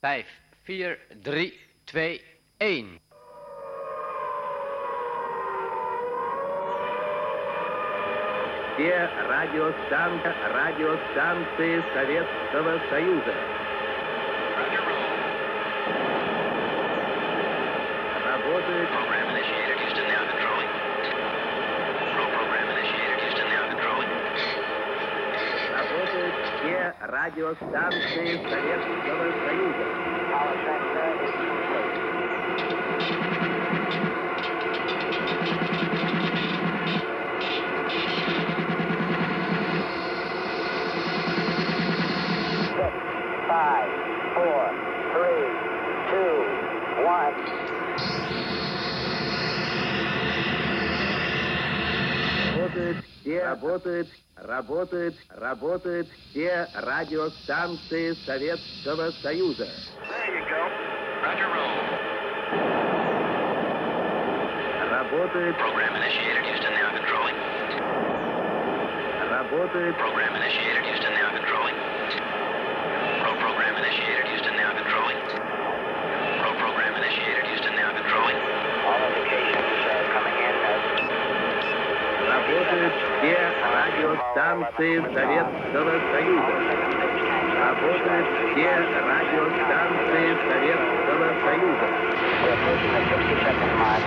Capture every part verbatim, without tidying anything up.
vijf, vier, drie, twee, één. Все радиостанции, радиостанции Советского Союза. Работает. Работают все радиостанции Советского Союза. Five, four, three, two, one. Работают все, работают, работают, работают все радиостанции Советского Союза. There you go. Roger roll. Работают, Program initiated. Houston now controlling. работают, Program initiated. Houston now controlling. Pro program initiated. Houston now controlling. Pro program initiated. Houston now controlling. All indications uh, coming in as работают все радиостанции Советского Союза. Работают все радиостанции Советского Союза. we're approaching the sixty-second mark.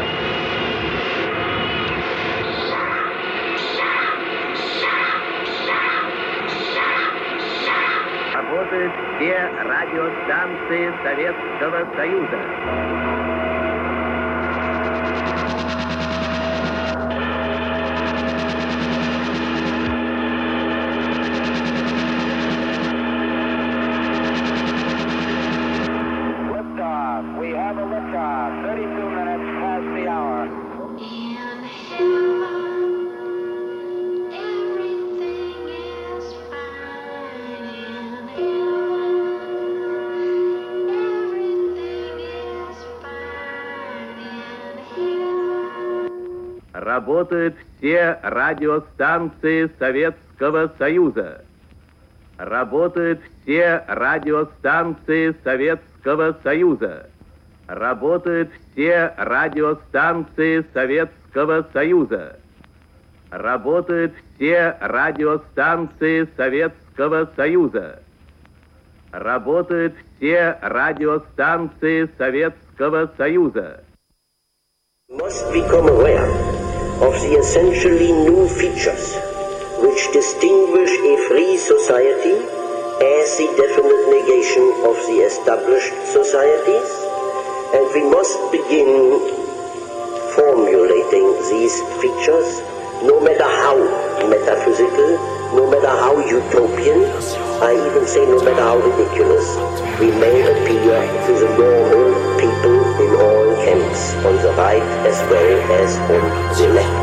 Работают все радиостанции Советского Союза. Liftoff. We have a liftoff. thirty-two minutes past the hour. In heaven, everything is fine. In heaven, everything is fine. In heaven. Работают все радиостанции Советского Союза. Работают все радиостанции Советского Союза. Работают все радиостанции Советского Союза. Работают все радиостанции Советского Союза. Работают все радиостанции Советского Союза. Must become aware of the essentially new features which distinguish a free society as the definite negation of the established societies, and we must begin formulating these features, no matter how metaphysical, no matter how utopian, I even say no matter how ridiculous, we may appear to the normal people in all camps, on the right as well as on the left.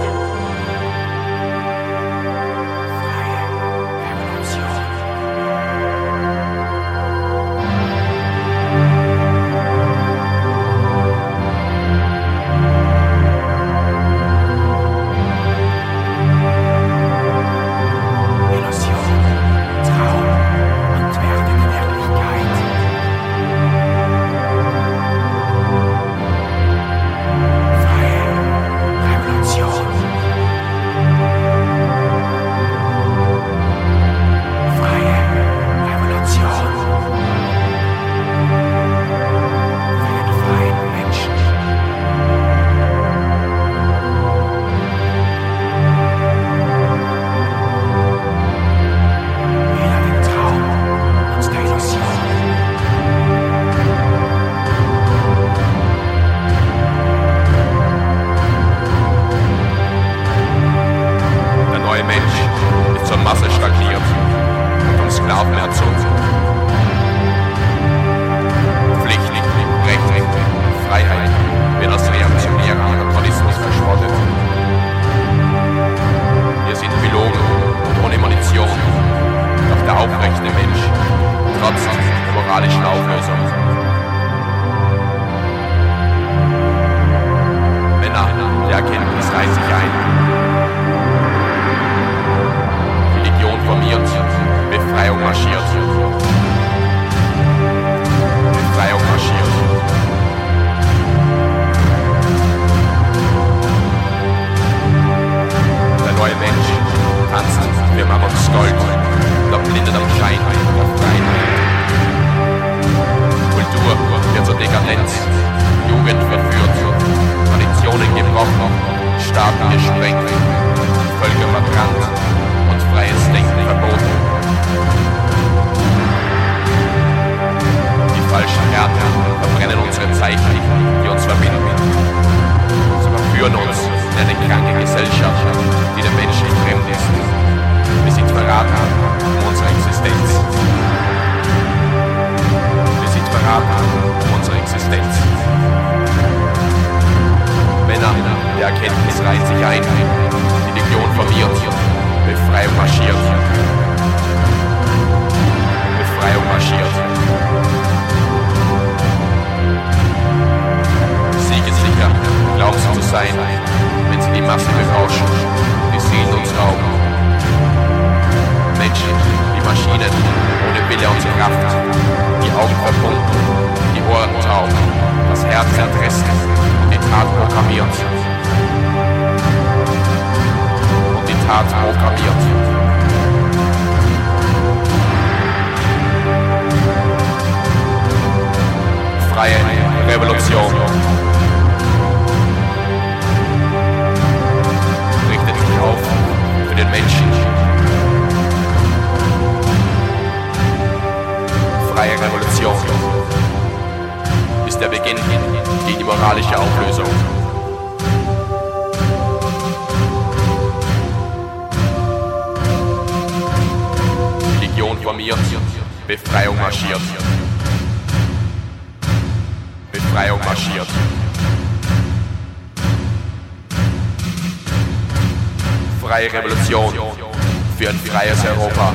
Wir machen uns stolz, da blindet am Schein der Freiheit. Kultur wird zur Dekadenz, Jugend verführt, Traditionen gebrochen, Staaten gesprengt, Völker verbrannt und freies Denken verboten. Die falschen Härten verbrennen unsere Zeichen, die uns verbinden. Sie verführen uns in eine kranke Gesellschaft, die dem Menschen fremd ist. Wir sind verraten um unsere Existenz. Wir sind verraten um unsere Existenz. Männer der Erkenntnis reihen sich ein, die Legion formiert, Befreiung marschiert. Befreiung marschiert. Siegessicher glauben sie zu sein, wenn sie die Masse berauschen, die Seelen uns rauben. Menschen wie Maschinen, ohne Wille und Kraft, die Augen verbunden, die Ohren taub, das Herz entrissen und die Tat programmiert. Und die Tat programmiert. Freie Revolution. Richtet sich auf für den Menschen. Freie Revolution ist der Beginn gegen die moralische Auflösung. Die Legion formiert, Befreiung marschiert. Befreiung marschiert. Freie Revolution für ein freies Europa.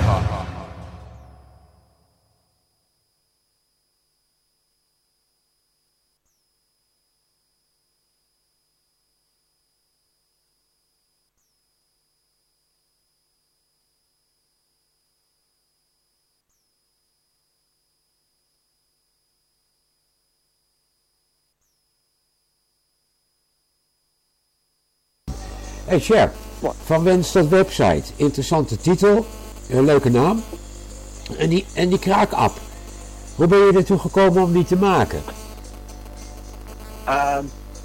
Hey Sher, van Wens tot website. Interessante titel, een leuke naam. En die, en die kraak-app. Hoe ben je ertoe gekomen om die te maken? Uh,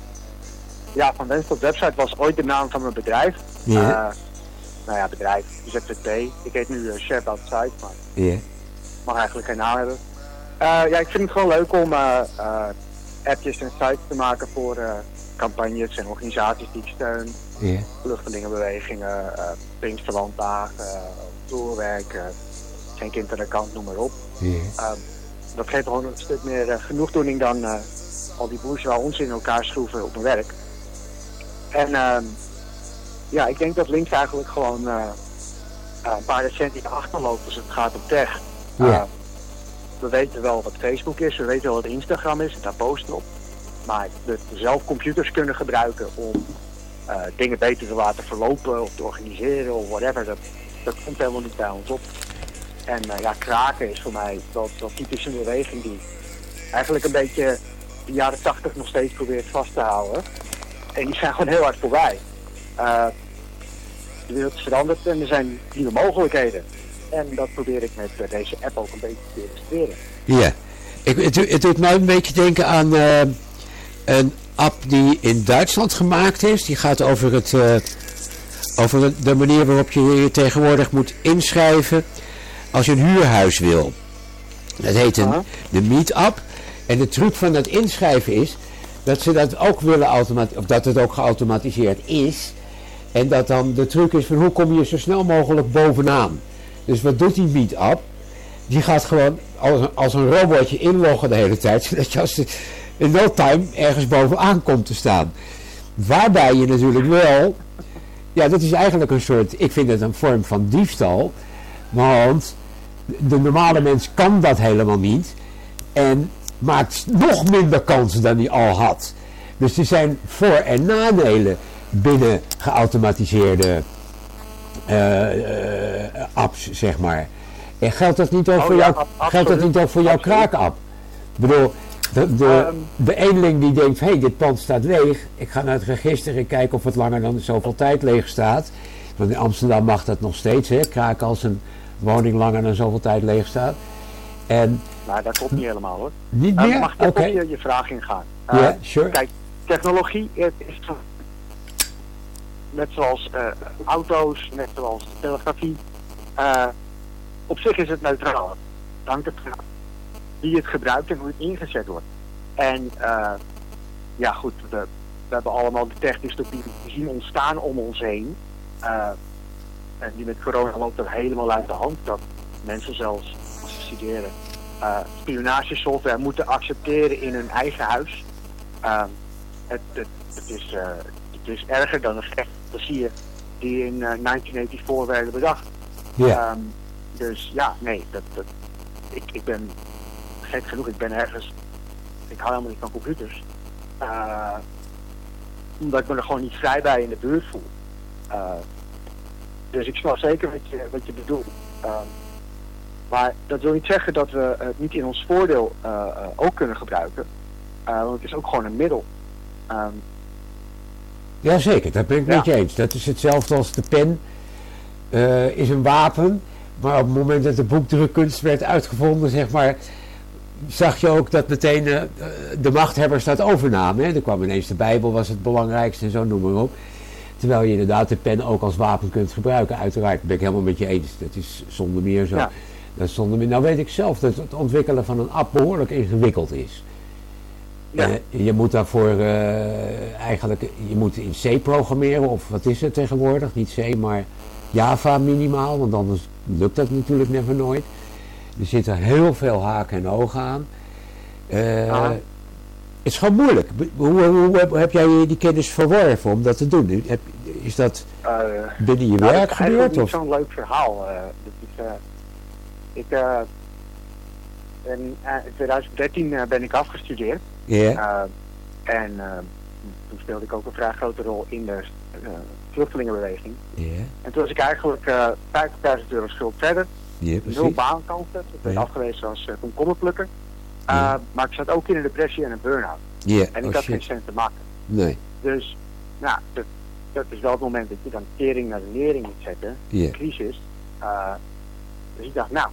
ja, van Wens tot website was ooit de naam van mijn bedrijf. Ja. Uh, nou ja, bedrijf, Z Z P. Ik heet nu uh, Chef Outside, maar Ja. mag eigenlijk geen naam hebben. Uh, ja, ik vind het gewoon leuk om uh, uh, appjes en sites te maken voor uh, campagnes en organisaties die ik steun. Ja. Vluchtelingenbewegingen, uh, Pinksterlanddagen, uh, doorwerk, uh, geen kind aan de kant, noem maar op. Ja. Uh, dat geeft gewoon een stuk meer uh, genoegdoening dan uh, al die bourgeois onzin in elkaar schroeven op mijn werk. En uh, ja, ik denk dat links eigenlijk gewoon uh, uh, een paar decennia achterloopt als het gaat om tech. Uh, Ja. We weten wel wat Facebook is, we weten wel wat Instagram is, daar posten op. Maar dat we zelf computers kunnen gebruiken om uh, dingen beter te laten verlopen of te organiseren of whatever, dat, dat komt helemaal niet bij ons op. En uh, ja, kraken is voor mij dat, dat typische beweging die eigenlijk een beetje de jaren tachtig nog steeds probeert vast te houden. En die zijn gewoon heel hard voorbij. Uh, de wereld is veranderd en er zijn nieuwe mogelijkheden. En dat probeer ik met uh, deze app ook een beetje te illustreren. Ja. Ik, het, het doet mij een beetje denken aan uh, een app die in Duitsland gemaakt is. Die gaat over, het, uh, over de manier waarop je je tegenwoordig moet inschrijven als je een huurhuis wil. Dat heet een, de Meet-app. En de truc van dat inschrijven is dat ze dat ook willen automatiseren, of dat het ook geautomatiseerd is. En dat dan de truc is van hoe kom je zo snel mogelijk bovenaan. Dus wat doet die Meet-app? Die gaat gewoon als een, als een robotje inloggen de hele tijd, zodat je als het in no time ergens bovenaan komt te staan. Waarbij je natuurlijk wel, ja, dat is eigenlijk een soort, ik vind het een vorm van diefstal, want de normale mens kan dat helemaal niet en maakt nog minder kans dan hij al had. Dus er zijn voor- en nadelen binnen geautomatiseerde uh, uh, apps, zeg maar. En geldt dat niet ook Oh, voor, ja, jou, ab- geldt dat niet ook voor jouw absoluut. kraak-app? Ik bedoel, de, de, Um, de eenling die denkt, hé, hey, dit pand staat leeg, ik ga naar het register en kijken of het langer dan zoveel tijd leeg staat. Want in Amsterdam mag dat nog steeds, hè? Kraken als een woning langer dan zoveel tijd leeg staat. En Maar dat klopt niet helemaal hoor. niet Uh, meer? mag ik Oké. op je, je vraag ingaan? Ja, Uh, yeah, sure. Kijk, technologie is net zoals uh, auto's, net zoals de telegrafie. Uh, op zich is het neutraal. Het hangt het vanaf wie het gebruikt en hoe het ingezet wordt. En uh, ja goed, we, we hebben allemaal de technologie zien ontstaan om ons heen. Uh, en die met corona loopt er helemaal uit de hand. Dat mensen zelfs, als ze studeren, uh, spionagesoftware moeten accepteren in hun eigen huis. Uh, het, het, het, is, uh, het is erger dan een fantasie die in uh, negentien vierennegentig werden bedacht. Ja. Um, dus ja, nee, dat, dat, ik, ik ben gek genoeg, ik ben ergens, ik hou helemaal niet van computers. Uh, omdat ik me er gewoon niet vrij bij in de buurt voel. Uh, dus ik snap zeker wat je, wat je bedoelt. Uh, maar dat wil niet zeggen dat we het niet in ons voordeel uh, uh, ook kunnen gebruiken. Uh, want het is ook gewoon een middel. Um, Jazeker, dat ben ik ja. met je eens. Dat is hetzelfde als de pen uh, is een wapen. Maar op het moment dat de boekdrukkunst werd uitgevonden, zeg maar, zag je ook dat meteen uh, de machthebbers dat overnamen. Hè? Er kwam ineens de Bijbel, was het belangrijkste en zo, noem maar op. Terwijl je inderdaad de pen ook als wapen kunt gebruiken, uiteraard. Dat ben ik helemaal met je eens. Dat is zonder meer zo. Ja. Dat is zonder meer. Nou weet ik zelf dat het ontwikkelen van een app behoorlijk ingewikkeld is. Ja. Uh, je moet daarvoor uh, eigenlijk, je moet in C programmeren, of wat is het tegenwoordig? Niet C, maar Java minimaal, want anders lukt dat natuurlijk never nooit. Er zitten heel veel haken en ogen aan. Uh, ah. Het is gewoon moeilijk. Hoe, hoe, hoe heb jij die kennis verworven om dat te doen? Heb, is dat uh, binnen je nou, werk dat is gebeurd? eigenlijk Of? niet zo'n leuk verhaal. Uh, dat is, uh, ik, uh, in, uh, in twintig dertien uh, ben ik afgestudeerd. Ja. Yeah. Uh, en uh, toen speelde ik ook een vrij grote rol in de uh, vluchtelingenbeweging. Yeah. En toen was ik eigenlijk uh, vijftigduizend euro schuld verder. Ja, Nul baankansen. Ik werd Ja. afgewezen als uh, komkommerplukker. Uh, Ja. Maar ik zat ook in een depressie en een burn-out. Ja, En ik oh had shit. geen cent te maken. Nee. Dus, nou, dat, dat is wel het moment dat je dan tering naar de nering moet zetten. Ja. Crisis. Uh, dus ik dacht, nou,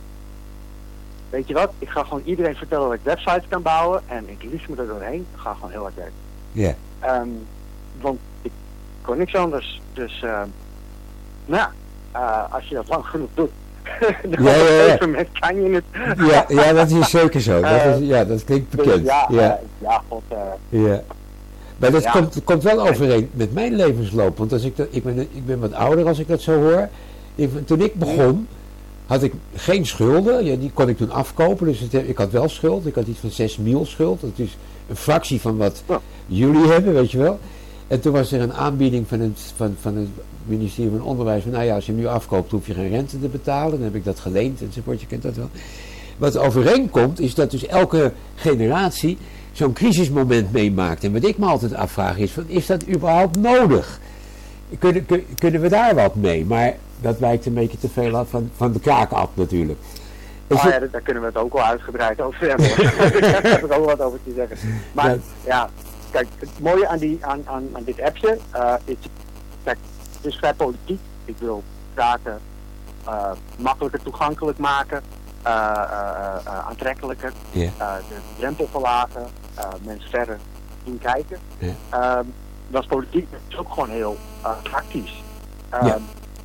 weet je wat? Ik ga gewoon iedereen vertellen dat ik websites kan bouwen. En ik liefst me er doorheen. Ik ga gewoon heel hard werken. Ja. Um, want ik kon niks anders. Dus, uh, nou, uh, als je dat lang genoeg doet, dan Ja, ja, ja. op een gegeven moment kan je het. Ja, ja, dat is zeker zo. Dat is, Uh, ja, dat klinkt Dus bekend. ja, Ja. uh, ja, god, uh, Ja. Maar dat Ja. komt, komt wel overeen met mijn levensloop. Want als ik, dat, ik, ben, ik ben wat ouder als ik dat zo hoor. Ik, toen ik begon, had ik geen schulden. Ja, die kon ik toen afkopen. Dus het, ik had wel schuld. Ik had iets van zes mil schuld. Dat is een fractie van wat Ja. jullie hebben, weet je wel. En toen was er een aanbieding van het, van, van het ministerie van Onderwijs. Van, nou ja, als je hem nu afkoopt, hoef je geen rente te betalen. Dan heb ik dat geleend enzovoort. Je kent dat wel. Wat overeenkomt, is dat dus elke generatie zo'n crisismoment meemaakt. En wat ik me altijd afvraag is, van, is dat überhaupt nodig? Kunnen, kun, kunnen we daar wat mee? Maar dat wijkt een beetje te veel af van, van de kraak-app natuurlijk. Is ah, het- ja, daar- daar kunnen we het ook wel uitgebreid over hebben. hoor. Daar heb ik ook wat over te zeggen. Maar Ja. ja, kijk, het mooie aan, die, aan, aan, aan dit appje uh, is, kijk, het is vrij politiek. Ik wil zaken uh, makkelijker toegankelijk maken, uh, uh, uh, aantrekkelijker, Ja. uh, de drempel verlagen, uh, mensen verder zien kijken. Ja. Um, dat is politiek, maar het is ook gewoon heel uh, praktisch. Um, Ja.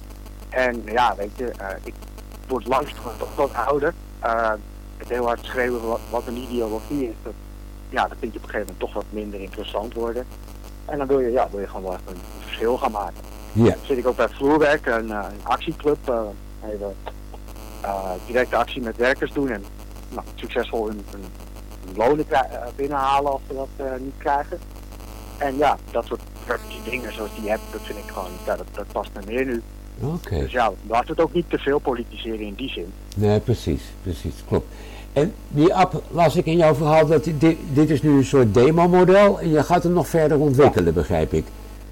En ja, weet je, uh, ik word langzamerhand toch wat ouder. Uh, het heel hard schreeuwen wat, wat een ideologie is, dat, ja, dat vind je op een gegeven moment toch wat minder interessant worden. En dan wil je, ja, wil je gewoon wel even een, een verschil gaan maken. Ja. Dan zit ik ook bij Vloerwerk, een, uh, een actieclub, uh, even uh, directe actie met werkers doen en nou, succesvol hun, hun, hun lonen kri- uh, binnenhalen als ze dat uh, niet krijgen. En ja, dat soort praktische dingen zoals die app, dat vind ik gewoon, ja, dat, dat past me meer nu. Oké. Dus ja, laten we het ook niet te veel politiseren in die zin. Nee, precies, precies, klopt. En die app las ik in jouw verhaal dat dit, dit is nu een soort demo-model en je gaat hem nog verder ontwikkelen, begrijp ik.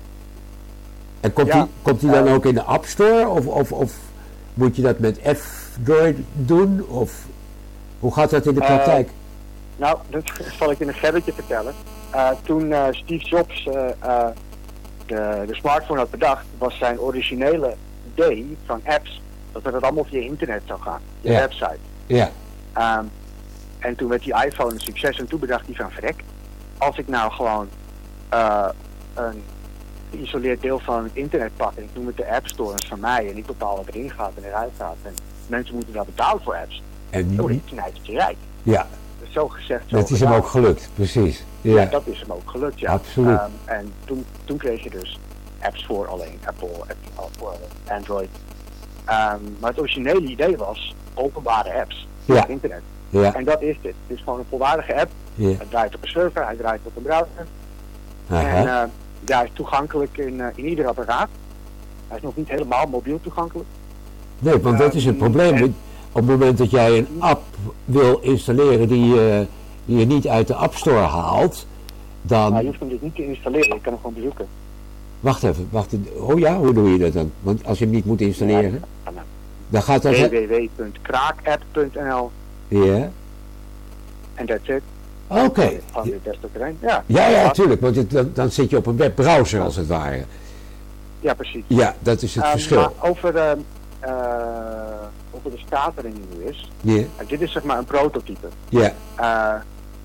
En komt, Ja, die, komt die dan uh, ook in de App Store of, of, of moet je dat met F-Droid doen? Of hoe gaat dat in de Uh, praktijk? Nou, dat zal ik in een gebbetje vertellen. Uh, toen uh, Steve Jobs uh, uh, de, de smartphone had bedacht, was zijn originele idee van apps, dat het allemaal via internet zou gaan, via Ja. website. Ja. Ehm, en toen werd die iPhone een succes en toen bedacht hij van verrek, als ik nou gewoon uh, een geïsoleerd deel van het internet pak en ik noem het de App Store en is van mij en ik bepaal wat erin gaat en eruit gaat en mensen moeten daar betalen voor apps, En dan word die, ik knijtertje rijk. ja, Dus zo gezegd, zo dat is hem gedaan. ook gelukt, precies. Ja, Ja, dat is hem ook gelukt, ja. Absoluut. Ehm, en toen, toen kreeg je dus apps voor alleen Apple, apps voor Android. Ehm, maar het originele idee was openbare apps Ja. op internet. ja, En dat is dit. Het is gewoon een volwaardige app. ja. Hij draait op een server, hij draait op een browser. En Aha. uh, ja, hij is toegankelijk in, uh, in ieder apparaat. Hij is nog niet helemaal mobiel toegankelijk. Nee, want dat is het probleem. en- Op het moment dat jij een app wil installeren die, je- die je niet uit de App Store haalt, dan... Maar je hoeft hem dus niet te installeren, je kan hem gewoon bezoeken. Wacht even, wacht even. Oh ja, hoe doe je dat dan? Want als je hem niet moet installeren, Ja, nou, dan gaat dat... w w w punt kraakapp punt n l Ja, en that's it. oké. Van de desktop erin. Ja, Ja, ja, natuurlijk, want het- dan, dan zit je op een webbrowser als het ware. Ja, precies. Ja, dat is het Ehm, verschil. Maar over, ehm, eh, over de staat waarin die nu is. Ja, Uh, dit is zeg maar een prototype. ja, Uh,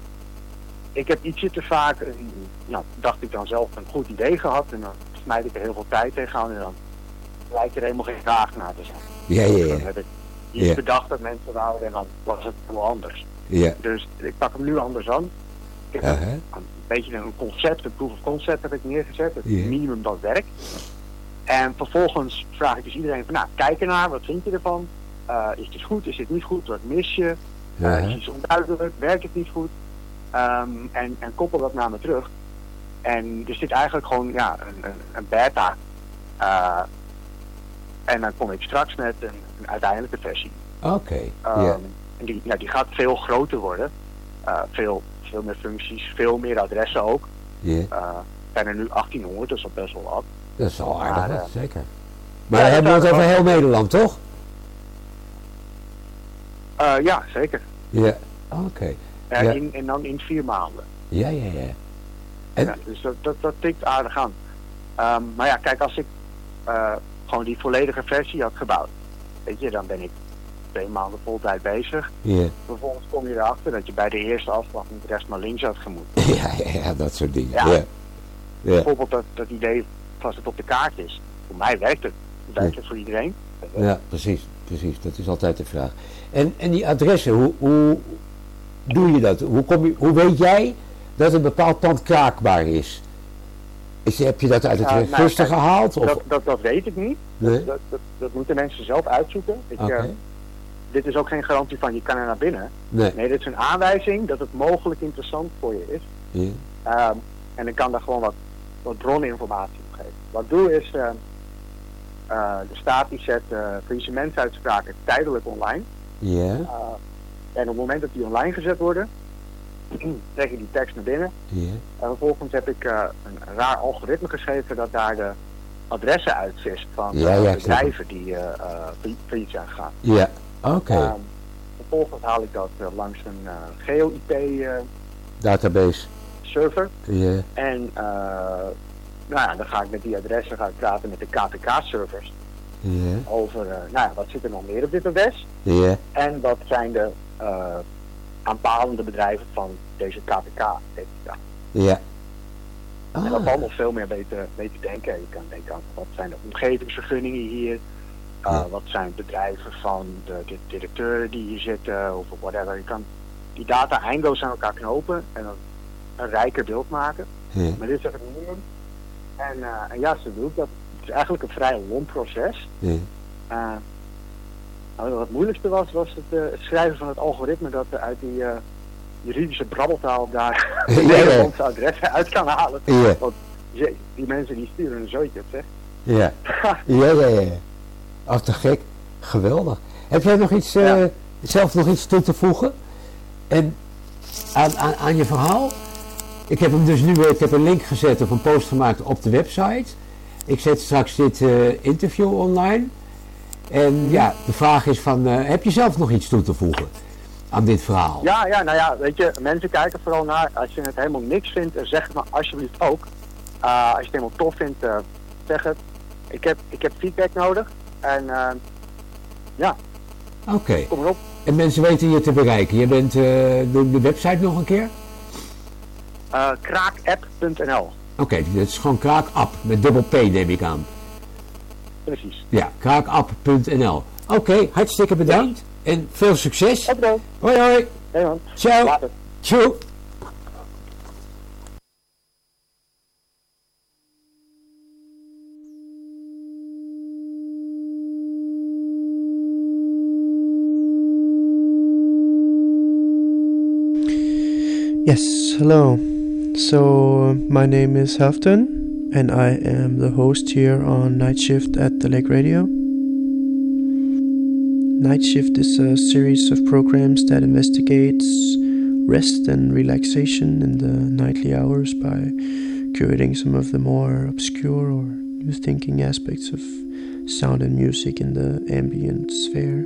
ik heb ietsje te vaak, uh, nou, dacht ik dan zelf, een goed idee gehad. En dan smijt ik er heel veel tijd tegenaan. En dan lijkt er helemaal geen vraag naar te zijn. ja, ja, Dan ja, heb ik iets Ja. bedacht dat mensen wouden en dan was het heel anders. ja. Dus ik pak hem nu anders aan. Ik heb Aha. een beetje een concept, een proof of concept heb ik neergezet. Het Ja. minimum dat werkt. En vervolgens vraag ik dus iedereen van, nou, kijk ernaar, wat vind je ervan? Uh, is dit goed, is dit niet goed, wat mis je? Uh, Aha. is iets onduidelijk, werkt het niet goed? Um, en, en koppel dat naar me terug. En dus dit eigenlijk gewoon ja, een, een, een beta. Uh, en dan kom ik straks met een, een uiteindelijke versie. Oké, Um, ja, En die, ja, die gaat veel groter worden. Uh, veel, veel meer functies, veel meer adressen ook. ja. Uh, zijn er nu achttienhonderd, dus dat is best wel wat. Dat is al aardig, Maar, wat, eh, zeker. Maar ja, dan hebben we dat het over zou- heel Nederland, toch? Uh, ja, zeker. Ja, oké. Uh, Ja. in, en dan in vier maanden. Ja, ja, ja. En- Ja, dus dat, dat, dat tikt aardig aan. Um, maar ja, kijk, als ik uh, gewoon die volledige versie had gebouwd, weet je, dan ben ik twee maanden vol tijd bezig. Ja. Vervolgens kom je erachter dat je bij de eerste afslag niet rechts maar links had gemoeten. Ja, ja, ja, dat soort dingen. Ja. Ja, ja. Bijvoorbeeld dat, dat idee als het op de kaart is. Voor mij werkt het. Werkt het voor iedereen? Ja, precies, precies. Dat is altijd de vraag. En, en die adressen, hoe, hoe doe je dat? Hoe, kom je, hoe weet jij dat een bepaald pand kraakbaar is? is heb je dat uit het Ja, nou, register kijk, gehaald? Of? Dat, dat, dat weet ik niet. Nee? Dat, dat, dat moeten mensen zelf uitzoeken. Ik, Oké. eh, dit is ook geen garantie van je kan er naar binnen. Nee. Nee, dit is een aanwijzing dat het mogelijk interessant voor je is. Ja. Ehm, en ik kan daar gewoon wat, wat broninformatie op geven. Wat ik doe is, uh, uh, de staat die zet uh, faillissementsuitspraken tijdelijk online. Ja. Uh, en op het moment dat die online gezet worden, trek je die tekst naar binnen. Ja. En vervolgens heb ik uh, een, een raar algoritme geschreven dat daar de adressen uitvist van Ja, uh, ja, bedrijven die uh, uh, failliet- failliet zijn gegaan. Ja. Oké. Ehm, vervolgens haal ik dat uh, langs een uh, geo I P uh, Database. server. Ja. En uh, nou ja, dan ga ik met die adressen ga ik praten met de K T K-servers Ja. over uh, nou ja, wat zit er nog meer op dit adres. Ja. En wat zijn de uh, aanpalende bedrijven van deze K T K. Ja. En dat Ah. valt nog veel meer mee te, mee te denken. Je kan denken aan wat zijn de omgevingsvergunningen hier. Uh, Ja. Wat zijn bedrijven van de, de directeuren die hier zitten of whatever. Je kan die data eindeloos aan elkaar knopen en dan een rijker beeld maken. Ja. Maar dit is echt het minimum. En, uh, en ja, zo doe ik dat. Het is eigenlijk een vrij lomp proces. Ja. Uh, nou, wat het moeilijkste was, was het, uh, het schrijven van het algoritme dat er uit die uh, juridische brabbeltaal daar Ja, de ja. Nederlandse adressen uit kan halen. Ja. Want je, die mensen die sturen een zooitje op, zeg. Ja. Ja, ja, ja. Ach, te gek. Geweldig. Heb jij nog iets, uh, Ja. zelf nog iets toe te voegen? En aan, aan, aan je verhaal? Ik heb hem dus nu, ik heb een link gezet of een post gemaakt op de website. Ik zet straks dit uh, interview online. En ja, de vraag is van, uh, heb je zelf nog iets toe te voegen aan dit verhaal? Ja, ja, nou ja, weet je, mensen kijken vooral naar, als je het helemaal niks vindt, uh, zeg het maar alsjeblieft ook. Uh, als je het helemaal tof vindt, uh, zeg het. Ik heb, ik heb feedback nodig. En uh, ja, Oké. kom erop. En mensen weten je te bereiken. Je bent, uh, de, de website nog een keer? Uh, kraakapp punt n l. Oké, okay, dat is gewoon kraakapp met dubbel P neem ik aan. Precies. Ja, kraakapp punt n l. Oké, okay, hartstikke bedankt en veel succes. Oké. Hoi hoi. Hey man. Ciao. Later. Ciao. Yes, hello. So, my name is Halfton, and I am the host here on Night Shift at the Lake Radio. Night Shift is a series of programs that investigates rest and relaxation in the nightly hours by curating some of the more obscure or new thinking aspects of sound and music in the ambient sphere.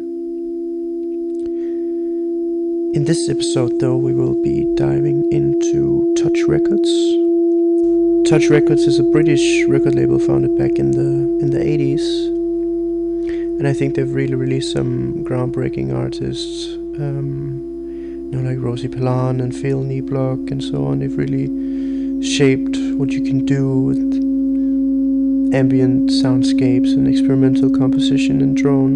In this episode, though, we will be diving into Touch Records. Touch Records is a British record label founded back in the in the eighties, and I think they've really released some groundbreaking artists, um, you know, like Rosie Pellan and Phil Kneeblock and so on. They've really shaped what you can do with ambient soundscapes and experimental composition and drone.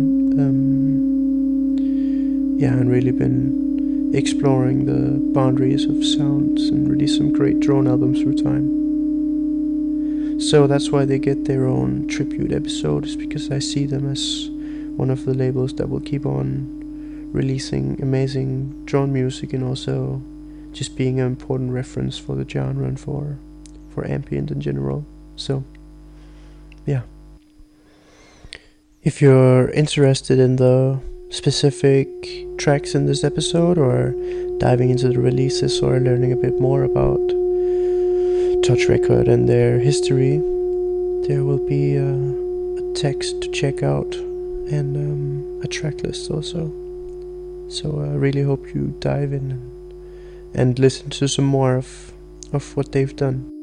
Um, yeah, and really been exploring the boundaries of sounds and release some great drone albums through time. So that's why they get their own tribute episodes, because I see them as one of the labels that will keep on releasing amazing drone music and also just being an important reference for the genre and for for ambient in general. So yeah, if you're interested in the specific tracks in this episode, or diving into the releases, or learning a bit more about Touch Record and their history, there will be a, a text to check out and um, a track list also. So I really hope you dive in and, and listen to some more of, of what they've done.